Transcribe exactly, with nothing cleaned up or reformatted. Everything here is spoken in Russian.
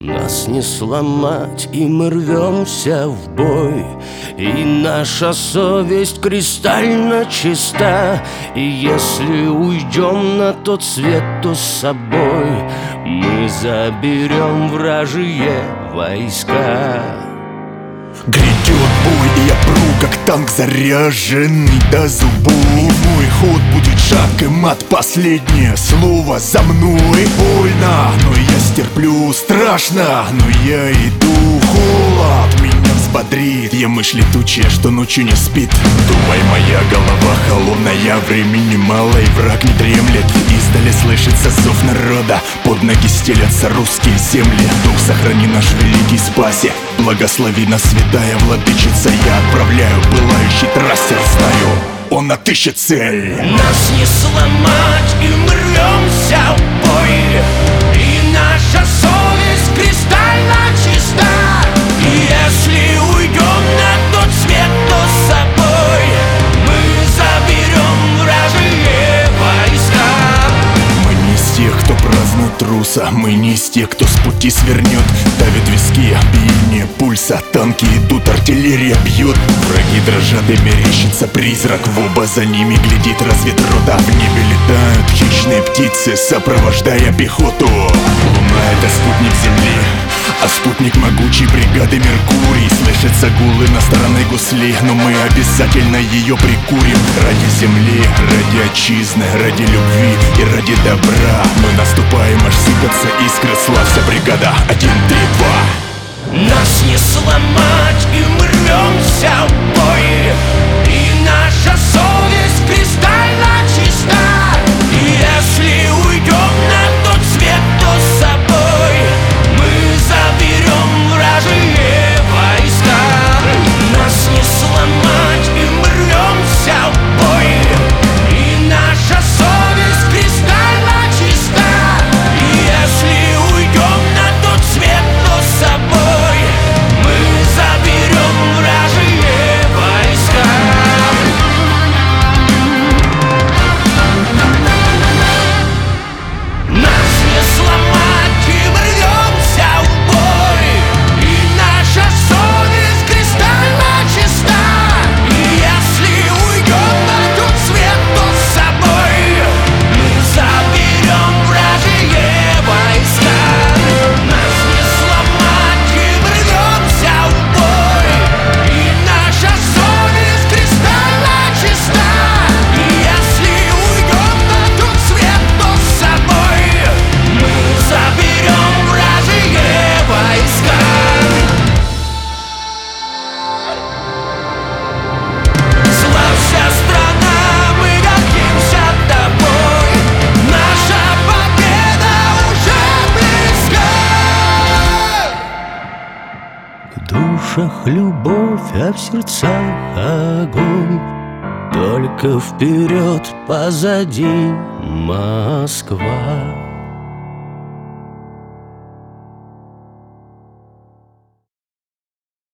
Нас не сломать, и мы рвемся в бой. И наша совесть кристально чиста. И если уйдем на тот свет, то с собой мы заберем вражьи войска. Грядет бой, и я пру, как танк заряженный до зубов. И мой ход будет шаг и мат, последнее слово за мной. Больно, но я стерплю, страшно, но я иду. Холод меня взбодрит, я мышь летучая, что ночью не спит. Думай, моя голова холодная, времени мало и враг не дремлет. Издали слышится зов народа, под ноги стелятся русские земли. Дух сохрани наш великий спаси, благослови нас, святая владычица. Я отправляю пылающий трассер, знаю, он отыщет цель. Нас не сломать, и мы рвемся в бой. И наша совесть кристально чиста. И если уйдем на тот свет, то с собой мы заберем вражьи войска. Мы не из тех, кто празднует труса, мы не из тех, кто с пути свернет. Давит виски, биение пульса, танки идут, артиллерия бьет. Враги дрожат и мерещится призрак, в оба за ними глядит разведрота. В небе летают хищные птицы, сопровождая пехоту. Луна — это спутник Земли, а спутник могучей бригады Меркурий. Слышатся гулы на стороны гусли, но мы обязательно ее прикурим. Ради земли, ради отчизны, ради любви и ради добра мы наступаем, аж сыпятся искры. Славься, бригада, один, три, два. Нас не сломать, и мы рвемся в бой. И наша совесть кристально чиста. И если уйдем на тот свет, то с собой мы заберем вражьи войска. Нас не сломать, и мы рвемся в бой. И наша совесть кристально чиста. И если уйдем на тот свет, то с собой мы заберем вражьи войска. Нас не сломать, и мы рвемся в бой. И наша совесть кристально чиста. И если уйдем на тот свет, то с собой мы заберем вражьи войска. Нас не сломать, и мы рвемся в бой. И наша совесть кристально чиста. И если уйдем на тот свет, то с собой мы заберем вражьи войска. Славься, страна, мы гордимся тобой. Наша победа уже близка. В душах любовь, а в сердцах огонь. Только вперед, позади Москва.